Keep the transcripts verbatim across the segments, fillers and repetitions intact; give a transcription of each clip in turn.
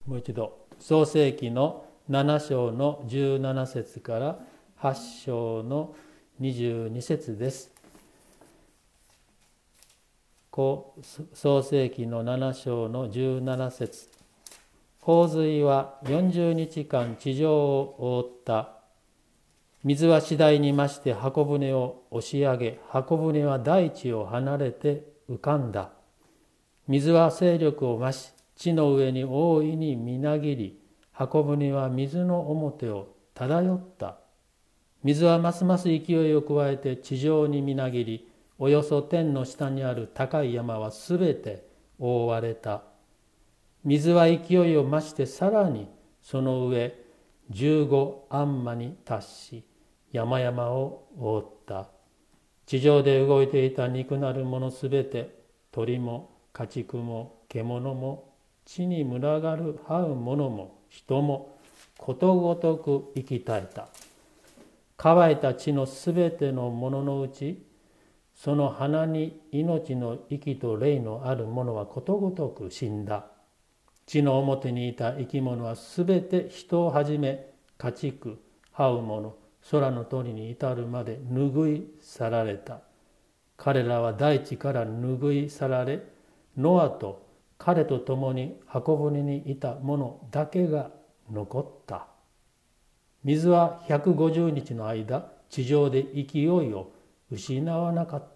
もう一度、創世記のなな章のじゅうなな節からはち章のにじゅうに節です。創世記のなな章のじゅうなな節。洪水はよんじゅうにちかん地上を覆った。水は次第に増して箱舟を押し上げ、箱舟は大地を離れて浮かんだ。水は勢力を増し、地の上に大いにみなぎり、箱舟は水の表を漂った。水はますます勢いを加えて地上にみなぎり、およそ天の下にある高い山はすべて覆われた。水は勢いを増してさらにその上十五安間に達し、山々を覆った。地上で動いていた肉なるものすべて、鳥も家畜も獣も地に群がる這う者も人もことごとく生き絶えた。乾いた地のすべてのもののうち、その花に命の息と霊のあるものはことごとく死んだ。地の表にいた生き物はすべて人をはじめ家畜、這う者、空の鳥に至るまで拭い去られた。彼らは大地から拭い去られ、ノアと彼と共に箱舟にいた者だけが残った。水はひゃくごじゅうにちの間、地上で勢いを失わなかった。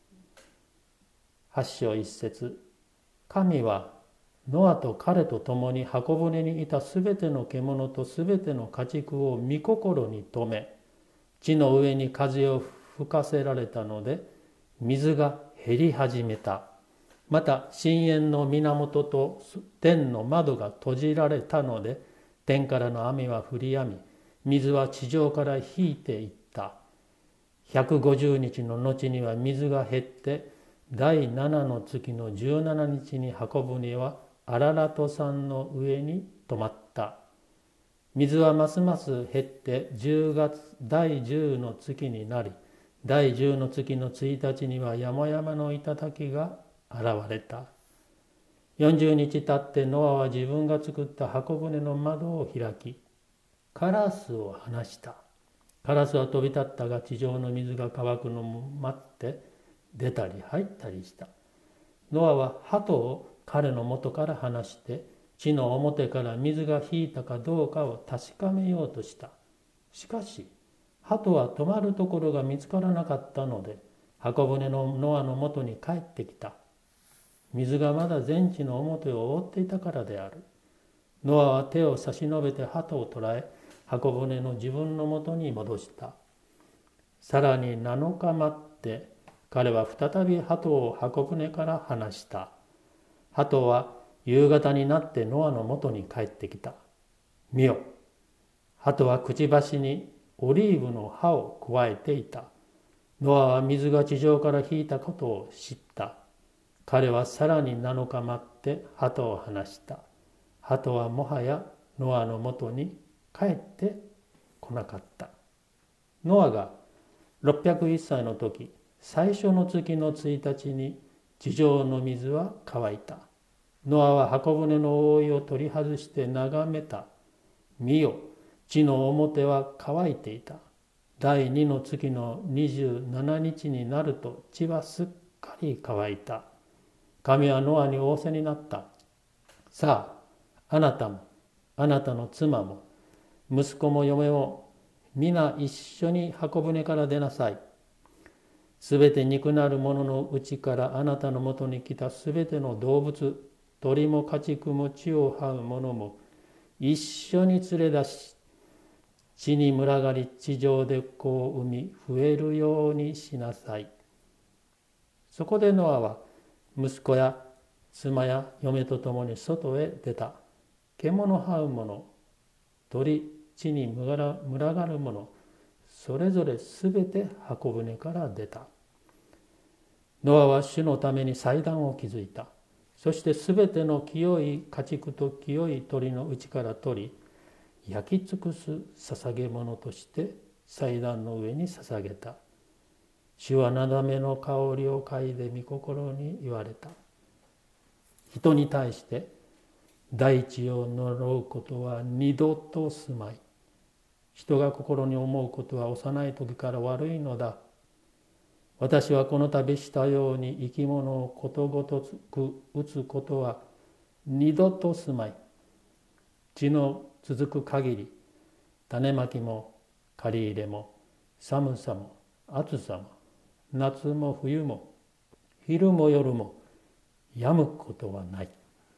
はち章いち節。神はノアと彼と共に箱舟にいたすべての獣とすべての家畜を御心に留め、地の上に風を吹かせられたので、水が減り始めた。また深淵の源と天の窓が閉じられたので、天からの雨は降り止み、水は地上から引いていった。ひゃくごじゅうにちの後には水が減って、第七の月のじゅうしちにちに箱舟はアララト山の上に止まった。水はますます減ってじゅうがつ第十の月になり、第十の月のついたちには山々の頂が現れた。よんじゅうにち経ってノアは自分が作った箱舟の窓を開き、カラスを放した。カラスは飛び立ったが、地上の水が乾くのを待って出たり入ったりした。ノアは鳩を彼の元から離して、地の表から水が引いたかどうかを確かめようとした。しかし鳩は止まるところが見つからなかったので、箱舟のノアの元に帰ってきた。水がまだ全地の表を覆っていたからである。ノアは手を差し伸べて鳩を捕らえ、箱舟の自分の元に戻した。さらになのか待って、彼は再び鳩を箱舟から離した。鳩は夕方になってノアの元に帰ってきた。見よ、鳩はくちばしにオリーブの葉をくわえていた。ノアは水が地上から引いたことを知った。彼はさらになのか待って鳩を放した。鳩はもはやノアの元に帰ってこなかった。ノアがろっぴゃくいっさいの時、最初の月のついたちに地上の水は乾いた。ノアは箱舟の覆いを取り外して眺めた。見よ、地の表は乾いていた。第二の月のにじゅうしちにちになると地はすっかり乾いた。神はノアに仰せになった。さあ、あなたもあなたの妻も息子も嫁も皆一緒に箱舟から出なさい。すべて肉なるもののうちからあなたのもとに来たすべての動物、鳥も家畜も地を這うものも一緒に連れ出し、地に群がり地上で子を産み増えるようにしなさい。そこでノアは息子や妻や嫁と共に外へ出た。獣這うもの、鳥、地に群がるもの、それぞれすべて箱舟から出た。ノアは主のために祭壇を築いた。そしてすべての清い家畜と清い鳥のうちから取り、焼き尽くす捧げ物として祭壇の上に捧げた。主はなだめの香りを嗅いで御心に言われた。人に対して大地を呪うことは二度とすまい。人が心に思うことは幼い時から悪いのだ。私はこの度したように生き物をことごとく打つことは二度とすまい。地の続く限り、種まきも借り入れも寒さも暑さも夏も冬も昼も夜もやむことはない。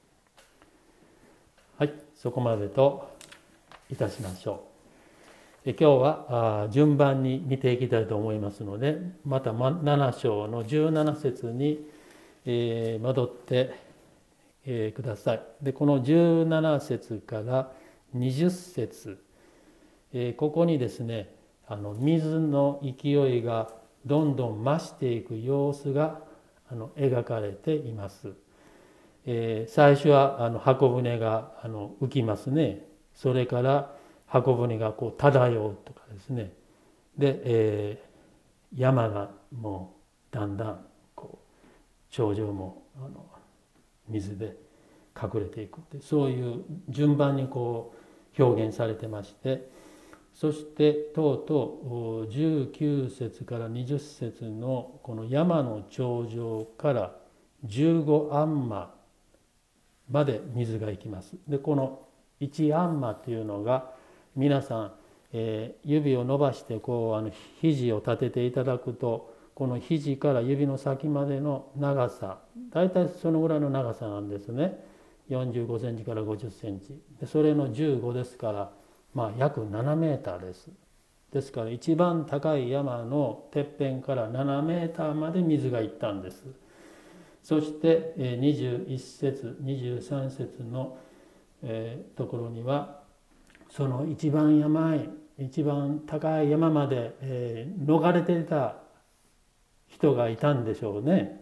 はい、そこまでといたしましょう。今日は順番に見ていきたいと思いますので、またなな章のじゅうなな節に戻ってください。で、このじゅうなな節からにじゅっ節、ここにですね、あの水の勢いがどんどん増していく様子があの描かれています。えー、最初はあの箱舟があの浮きますね。それから箱舟がこう漂うとかですね。で、えー、山がもうだんだんこう頂上もあの水で隠れていくって、そういう順番にこう表現されてまして、そしてとうとうじゅうきゅう節からにじゅっ節のこの山の頂上からじゅうごアンマまで水が行きます。で、このいちアンマというのが皆さん、えー、指を伸ばしてこうあの肘を立てていただくと、この肘から指の先までの長さ、大体そのぐらいの長さなんですね。よんじゅうごセンチからごじゅっセンチで、それのじゅうごですから、まあ約ななメーターです。ですから一番高い山のてっぺんからななメーターまで水がいったんです。そしてにじゅういち節にじゅうさん節のところには、その一番山へ一番高い山まで逃れていた人がいたんでしょうね。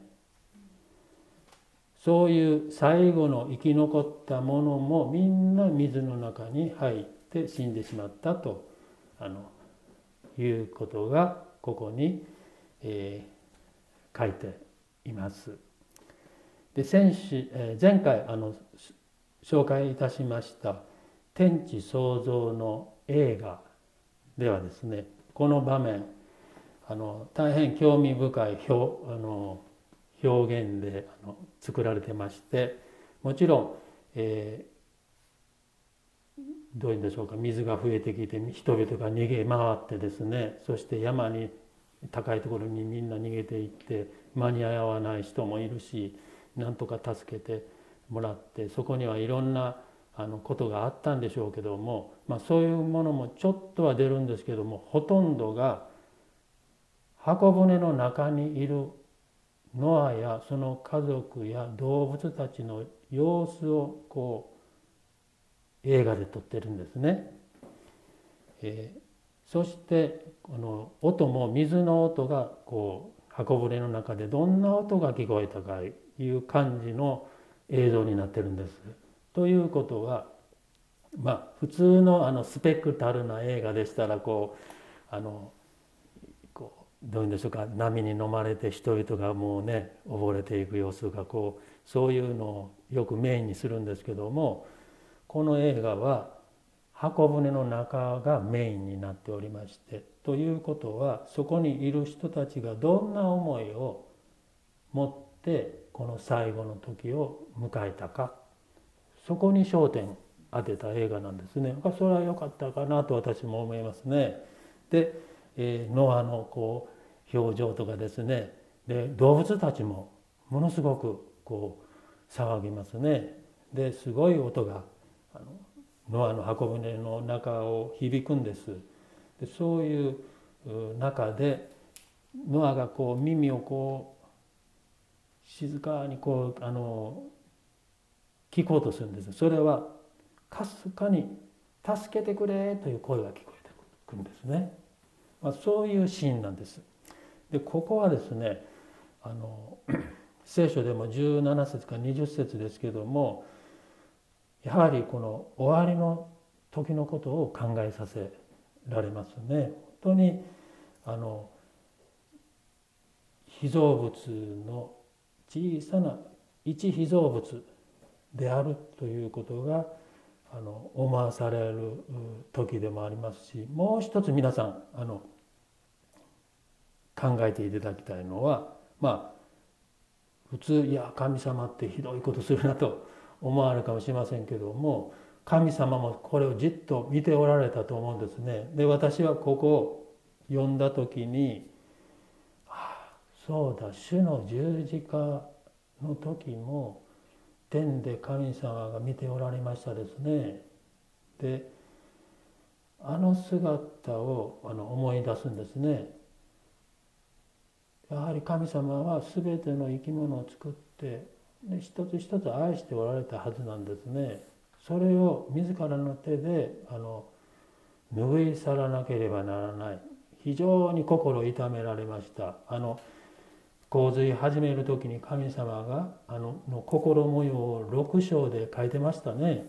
そういう最後の生き残ったものもみんな水の中に入って死んでしまったとあのいうことがここに、えー、書いています。で、先週、えー、前回あの紹介いたしました天地創造の映画ではですね、この場面あの大変興味深い表あの表現であの作られてまして、もちろん、えー、どういうんでしょうか、水が増えてきて人々が逃げ回ってですね、そして山に高いところにみんな逃げていって間に合わない人もいるし、なんとか助けてもらって、そこにはいろんなあのことがあったんでしょうけども、まあ、そういうものもちょっとは出るんですけども、ほとんどが箱舟の中にいるノアやその家族や動物たちの様子をこう映画で撮ってるんですね。えー、そしてこの音も水の音がこう箱舟の中でどんな音が聞こえたかいう感じの映像になってるんです。ということは、まあ普通のあのスペクタルな映画でしたらこうあのどういうんでしょうか、波に飲まれて人々がもうね溺れていく様子がこう、そういうのをよくメインにするんですけども、この映画は箱舟の中がメインになっておりまして、ということはそこにいる人たちがどんな思いを持ってこの最後の時を迎えたか、そこに焦点当てた映画なんですね。それは良かったかなと私も思いますね。で、えー、ノアのこう表情とかですね、で動物たちもものすごくこう騒ぎますね。ですごい音があのノアの箱舟の中を響くんです。でそういう中でノアがこう耳をこう静かにこうあの聞こうとするんです。それはかすかに「助けてくれ」という声が聞こえてくるんですね。まあ、そういうシーンなんです。でここはですね、あの聖書でもじゅうなな節からにじゅっ節ですけども、やはりこの終わりの時のことを考えさせられますね。本当にあの被造物の小さな一被造物であるということがあの思わされる時でもありますし、もう一つ皆さんあの考えていただきたいのは、まあ普通いや神様ってひどいことするなと思われるかもしれませんけども、神様もこれをじっと見ておられたと思うんですね。で私はここを読んだ時に、ああそうだ、主の十字架の時も天で神様が見ておられましたですね。であの姿をあの思い出すんですね。やはり神様は全ての生き物を作ってで一つ一つ愛しておられたはずなんですね。それを自らの手であの拭い去らなければならない。非常に心痛められました。あの洪水始める時に神様があのの心模様をろく章で書いてましたね。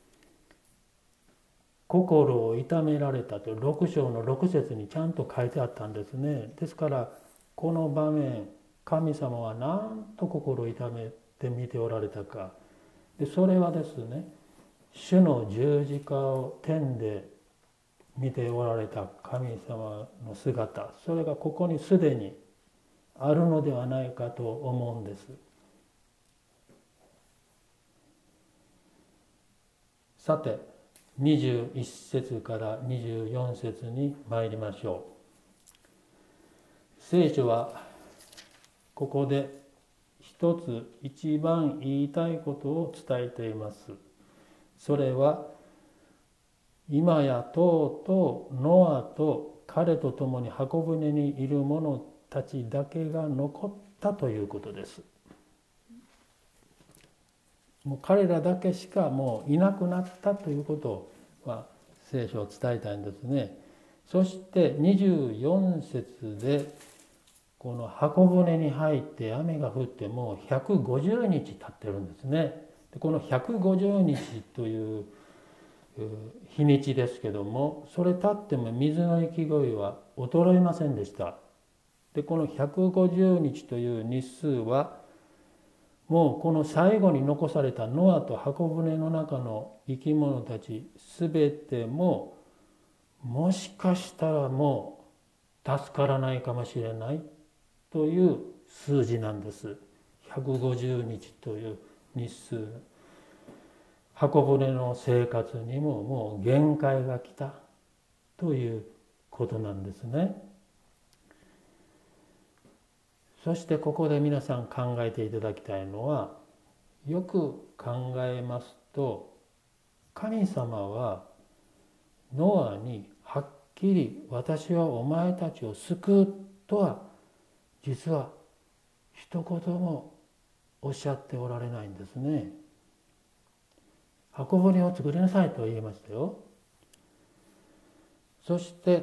心を痛められたとろく章のろく節にちゃんと書いてあったんですね。ですからこの場面、神様はなんと心を痛めて見ておられたか。でそれはですね、主の十字架を天で見ておられた神様の姿、それがここにすでにあるのではないかと思うんです。さてにじゅういち節からにじゅうよん節に参りましょう。聖書はここで一つ一番言いたいことを伝えています。それは今やとうとうノアと彼と共に箱舟にいる者たちだけが残ったということです。もう彼らだけしかもういなくなったということは聖書を伝えたいんですね。そしてにじゅうよん節でこの箱舟に入って雨が降ってもうひゃくごじゅうにち経ってるんですね。でこのひゃくごじゅうにちという日にちですけども、それ経っても水の勢いは衰えませんでした。でこのひゃくごじゅうにちという日数はもうこの最後に残されたノアと箱舟の中の生き物たちすべてももしかしたらもう助からないかもしれないという数字なんです。ひゃくごじゅうにちという日数、箱舟の生活にももう限界が来たということなんですね。そしてここで皆さん考えていただきたいのは、よく考えますと神様はノアにはっきり私はお前たちを救うとは実は一言もおっしゃっておられないんですね。箱舟を作りなさいと言いましたよ。そして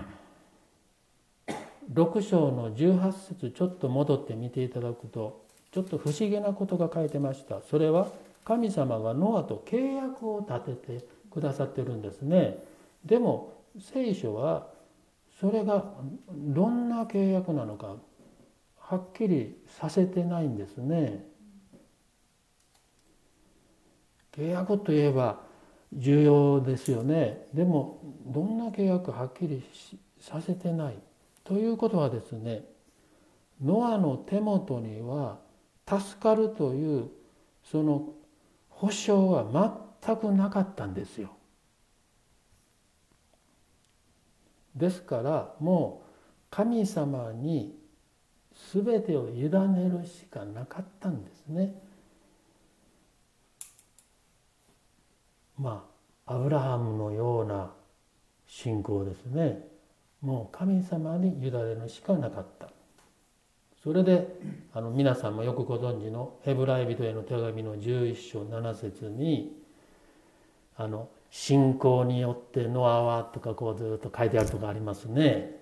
ろく章のじゅうはち節ちょっと戻って見ていただくとちょっと不思議なことが書いてました。それは神様がノアと契約を立ててくださってるんですね。でも聖書はそれがどんな契約なのかはっきりさせてないんですね。契約といえば重要ですよね。でもどんな契約はっきりさせてないということはですね、ノアの手元には助かるというその保証は全くなかったんですよ。ですからもう神様に全てを委ねるしかなかったんですね。まあアブラハムのような信仰ですね。もう神様に委ねるしかなかった。それであの皆さんもよくご存知のヘブライ人への手紙のじゅういっ章なな節にあの信仰によってノアはとかこうずっと書いてあるとかありますね。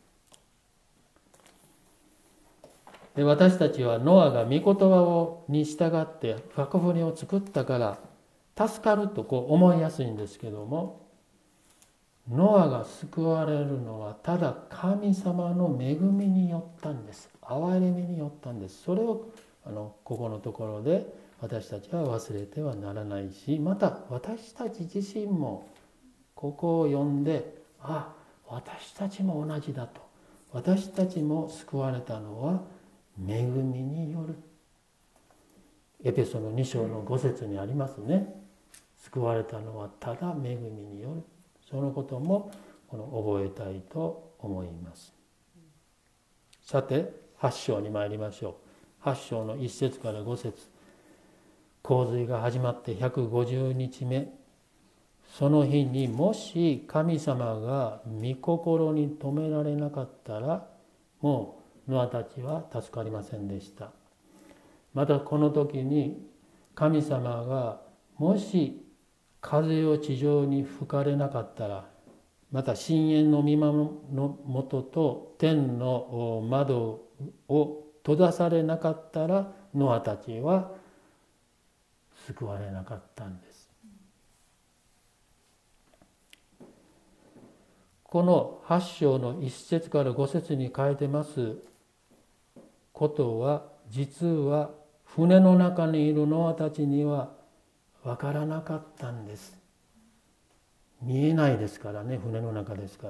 で私たちはノアが御言葉をに従って箱舟を作ったから助かるとこう思いやすいんですけども、ノアが救われるのはただ神様の恵みによったんです。憐れみによったんです。それをあのここのところで私たちは忘れてはならないし、また私たち自身もここを読んで、あ、私たちも同じだと、私たちも救われたのは恵みによる。エペソのに章のご節にありますね。救われたのはただ恵みによる。そのこともこの覚えたいと思います。さてはち章に参りましょう。はち章のいち節からご節。洪水が始まってひゃくごじゅうにちめ、その日にもし神様が御心に留められなかったら、もうノアたちは助かりませんでした。またこの時に神様がもし風を地上に吹かれなかったら、また深淵の見守の元と天の窓を閉ざされなかったら、ノアたちは救われなかったんです。このはち章のいち節からご節に書いてますことは、実は船の中にいるノアたちには分からなかったんです。見えないですからね、船の中ですから。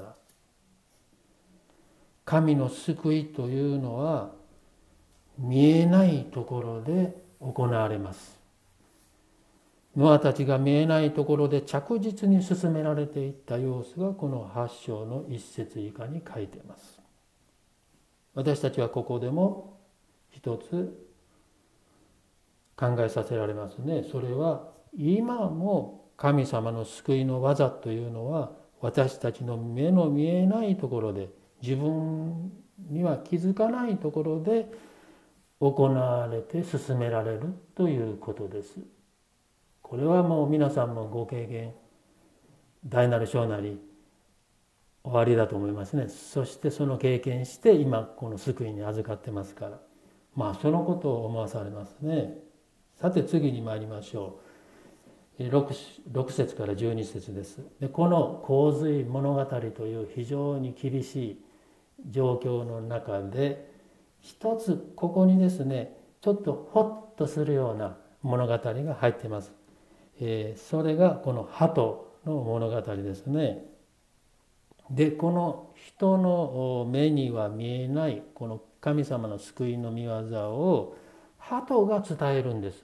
神の救いというのは見えないところで行われます。ノアたちが見えないところで着実に進められていった様子がこのはち章のいち節以下に書いています。私たちはここでも一つ考えさせられますね。それは今も神様の救いの技というのは、私たちの目の見えないところで、自分には気づかないところで行われて進められるということです。これはもう皆さんもご経験、大なり小なり終わりだと思いますね。そしてその経験して今この救いに預かってますから、まあそのことを思わされますね。さて次に参りましょう。 6, 6節からじゅうに節です。でこの洪水物語という非常に厳しい状況の中で、一つここにですね、ちょっとホッとするような物語が入っています。えー、それがこの鳩の物語ですね。でこの人の目には見えないこの神様の救いの御業を鳩が伝えるんです。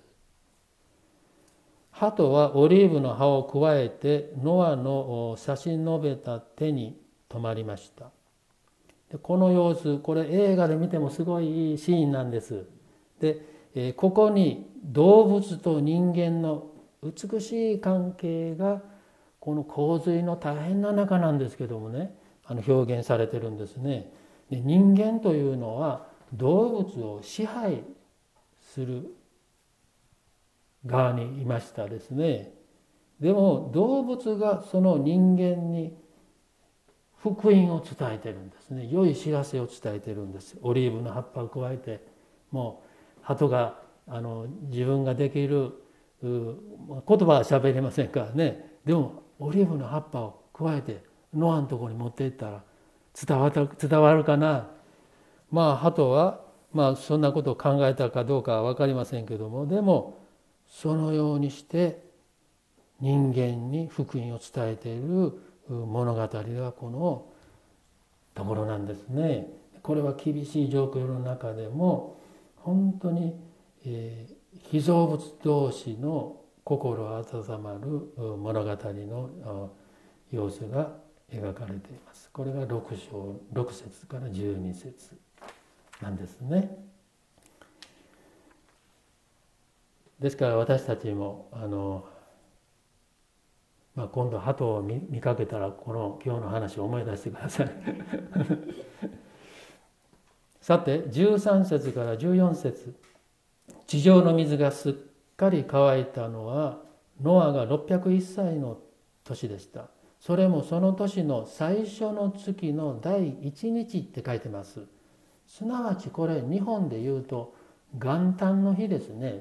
鳩はオリーブの葉をくわえてノアの差し伸べた手に止まりました。でこの様子、これ映画で見てもすごいいいシーンなんです。で、えー、ここに動物と人間の美しい関係がこの洪水の大変な中なんですけどもね、あの表現されてるんですね。で人間というのは動物を支配する側にいましたですね。でも動物がその人間に福音を伝えてるんですね。良い知らせを伝えてるんです。オリーブの葉っぱを加えて、もう鳩があの自分ができる言葉は喋れませんからね。でもオリーブの葉っぱを加えてノアのところに持っていったら伝わる、伝わるかな。まあ鳩はまあそんなことを考えたかどうかは分かりませんけども、でもそのようにして人間に福音を伝えている物語がこのところなんですね。これは厳しい状況の中でも本当に、えー、被造物同士の心温まる物語の様子が描かれています。これがろく章ろく節からじゅうに節なんですね。ですから私たちもあのまあ、今度鳩を 見, 見かけたらこの今日の話を思い出してくださいさてじゅうさん節からじゅうよん節、地上の水がすっかり乾いたのはノアがろっぴゃくいっさいの年でした。それもその年の最初の月の第一日って書いてます。すなわちこれ日本で言うと元旦の日ですね。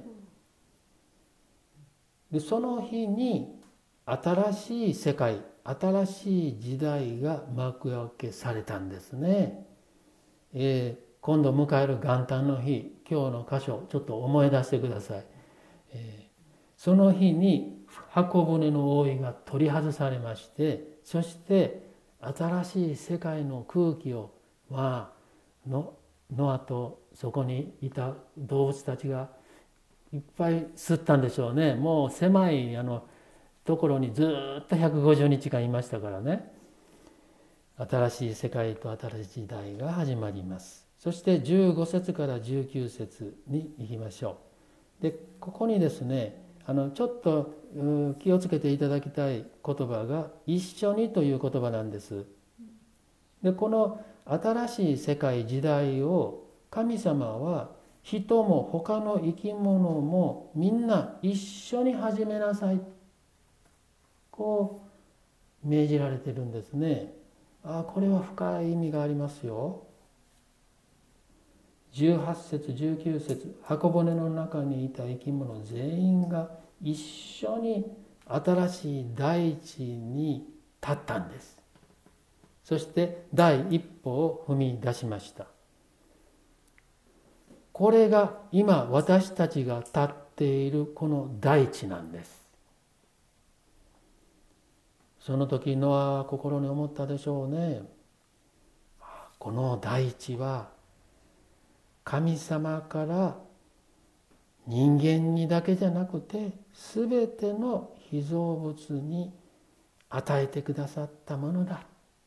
でその日に新しい世界、新しい時代が幕開けされたんですね。えー、今度迎える元旦の日、今日の箇所ちょっと思い出してください。 えー、その日に箱舟の覆いが取り外されまして、そして新しい世界の空気をまあのノアとそこにいた動物たちがいっぱい吸ったんでしょうね。もう狭いあのところにずっとひゃくごじゅうにちかんいましたからね。新しい世界と新しい時代が始まります。そしてじゅうご節からじゅうきゅう節に行きましょう。でここにですね、あのちょっと気をつけていただきたい言葉が一緒にという言葉なんです。でこの新しい世界時代を神様は人も他の生き物もみんな一緒に始めなさい、こう命じられてるんですね。ああ、これは深い意味がありますよ。じゅうはち節じゅうきゅう節、箱舟の中にいた生き物全員が一緒に新しい大地に立ったんです。そして第一歩を踏み出しました。これが今私たちが立っているこの大地なんです。その時ノアは心に思ったでしょうね。この大地は神様から人間にだけじゃなくて全ての被造物に与えてくださったものだ、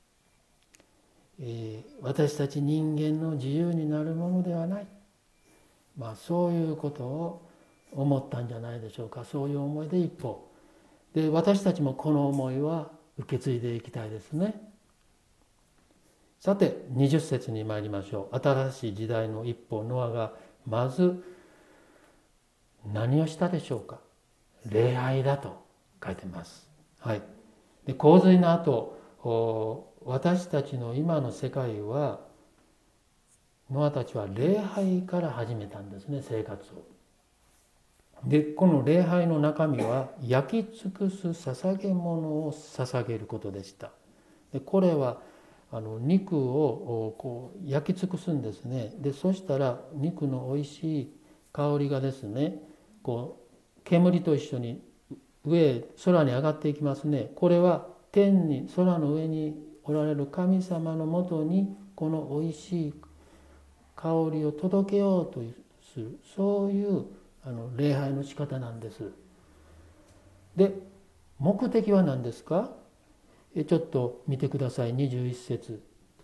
えー、私たち人間の自由になるものではない、まあ、そういうことを思ったんじゃないでしょうか。そういう思いで一歩で、私たちもこの思いは受け継いでいきたいですね。さてにじゅっ節に参りましょう。新しい時代の一歩、ノアがまず何をしたでしょうか。礼拝だと書いてます。はい。で、洪水の後、私たちの今の世界はノアたちは礼拝から始めたんですね、生活を。でこの礼拝の中身は焼き尽くす捧げ物を捧げることでした。でこれはあの肉をこう焼き尽くすんですね。でそしたら肉のおいしい香りがですね、こう煙と一緒に上へ空に上がっていきますね。これは天に空の上におられる神様のもとにこのおいしい香りを届けようとする、そういうあの礼拝の仕方なんです。で目的は何ですか。ちょっと見てください。にじゅういち節、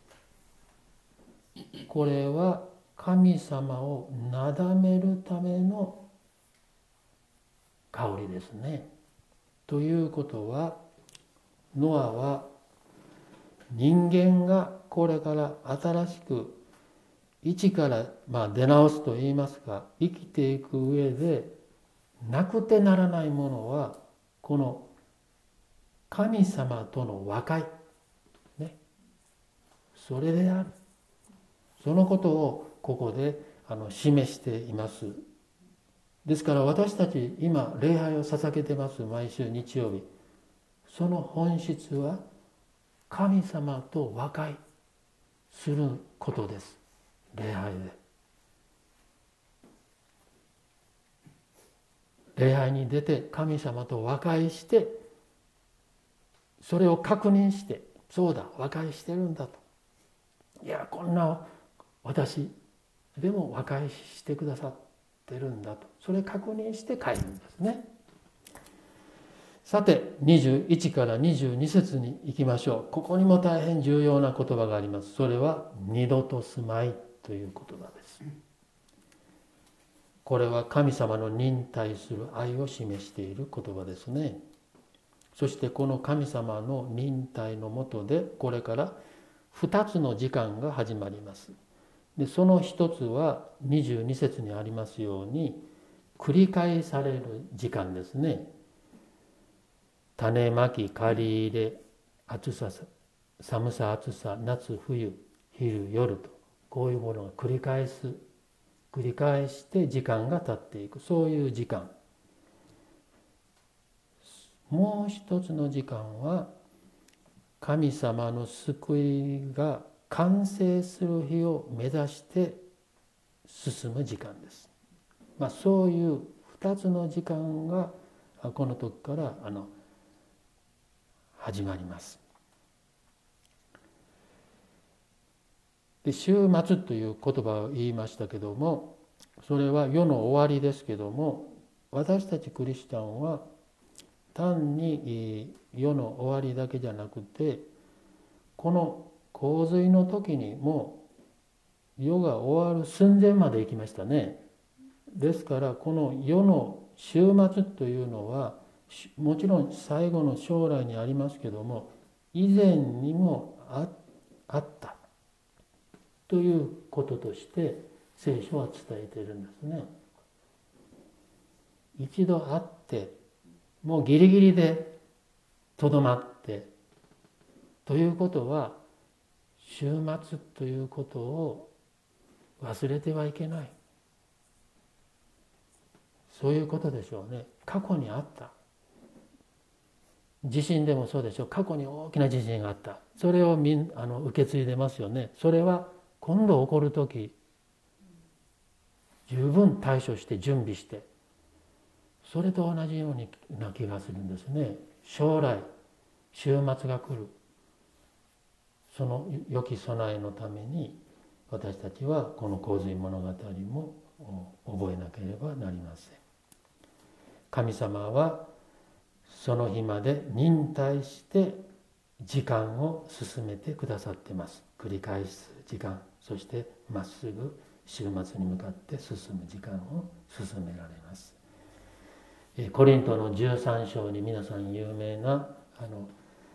これは神様をなだめるための香りですね。ということはノアは人間がこれから新しく一からまあ出直すと言いますか、生きていく上でなくてならないものはこの神様との和解、ね、それである。そのことをここであの示しています。ですから私たち今礼拝を捧げてます、毎週日曜日。その本質は神様と和解することです。礼拝で礼拝に出て神様と和解して、それを確認して、そうだ和解してるんだと、いやこんな私でも和解してくださってるんだと、それ確認して帰るんですね。さてにじゅういちからにじゅうに節に行きましょう。ここにも大変重要な言葉があります。それは二度と住まいという言葉です。これは神様の忍耐する愛を示している言葉ですね。そしてこの神様の忍耐のもとでこれからふたつの時間が始まります。でその一つはにじゅうに節にありますように繰り返される時間ですね。種まき、刈り入れ、暑さ、寒さ、暑さ、夏、冬、昼、夜と、こういうものが繰り返す、繰り返して時間が経っていく、そういう時間。もう一つの時間は神様の救いが完成する日を目指して進む時間です。まあ、そういうふたつの時間がこの時からあの始まります。で終末という言葉を言いましたけども、それは世の終わりですけども、私たちクリスチャンは単に世の終わりだけじゃなくて、この洪水の時にもう世が終わる寸前まで行きましたね。ですからこの世の終末というのはもちろん最後の将来にありますけども、以前にも あ, あったということとして聖書は伝えているんですね。一度会ってもうギリギリでとどまってということは、終末ということを忘れてはいけない、そういうことでしょうね。過去にあった地震でもそうでしょう。過去に大きな地震があった、それをみんあの受け継いでますよね。それは今度起こる時十分対処して準備して、それと同じような気がするんですね。将来終末が来る、その良き備えのために私たちはこの洪水物語も覚えなければなりません。神様はその日まで忍耐して時間を進めてくださってます。繰り返す時間、そしてまっすぐ終末に向かって進む時間を進められます。コリントのじゅうさん章に皆さん有名なあの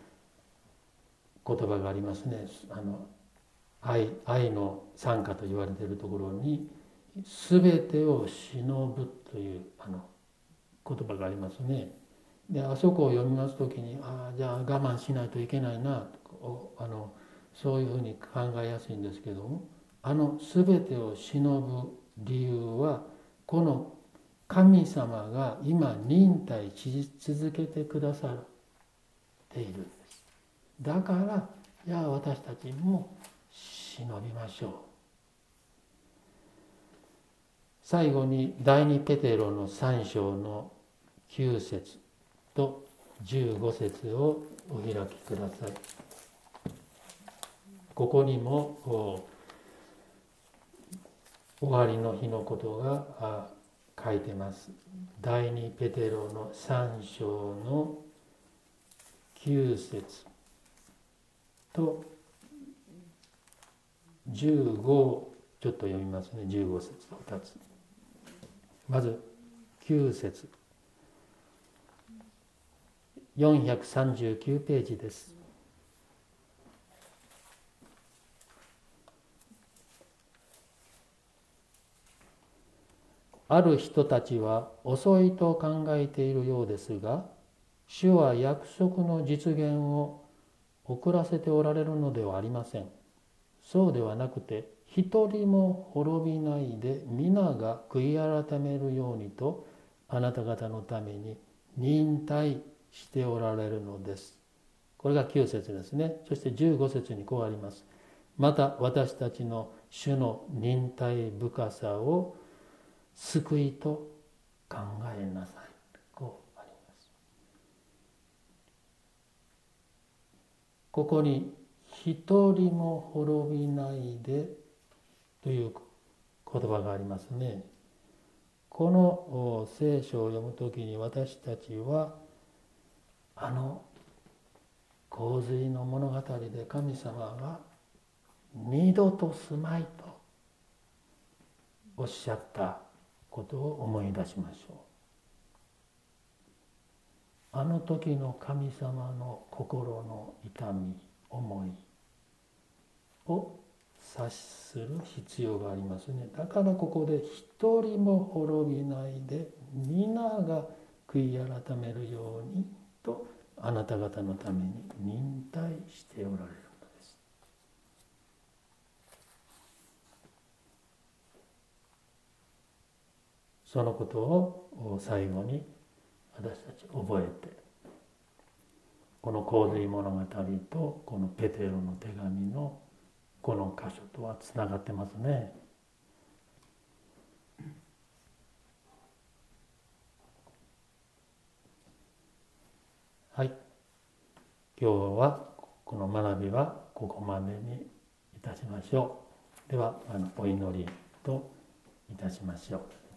言葉がありますね。あの 愛, 愛の賛歌と言われているところに全てを忍ぶというあの言葉がありますね。であそこを読みますときに、ああじゃあ我慢しないといけないなとあのそういうふうに考えやすいんですけども、あの全てを忍ぶ理由はこの神様が今忍耐し続けてくださっているんです。だからじゃあ私たちも忍びましょう。最後に第二ペテロのさん章のきゅう節とじゅうご節をお開きください。ここにも終わりの日のことが書いてます。第二ペテロのさん章のきゅう節とじゅうご、ちょっと読みますね。じゅうご節ふたつ。まずきゅう節、よんひゃくさんじゅうきゅうページです。ある人たちは遅いと考えているようですが、主は約束の実現を遅らせておられるのではありません。そうではなくて、一人も滅びないで皆が悔い改めるようにと、あなた方のために忍耐しておられるのです。これがきゅう節ですね。そしてじゅうご節にこうあります。また私たちの主の忍耐深さを救いと考えなさい。こうあります。ここに一人も滅びないでという言葉がありますね。この聖書を読むときに私たちはあの洪水の物語で神様が二度と住まいとおっしゃったことを思い出しましょう。あの時の神様の心の痛み、思いを察する必要がありますね。だからここで一人も滅びないで皆が悔い改めるようにとあなた方のために忍耐しておられるのです。そのことを最後に私たち覚えて、この洪水物語とこのペテロの手紙のこの箇所とはつながってますね。 はい、今日はこの学びはここまでにいたしましょう。ではあのお祈りといたしましょう。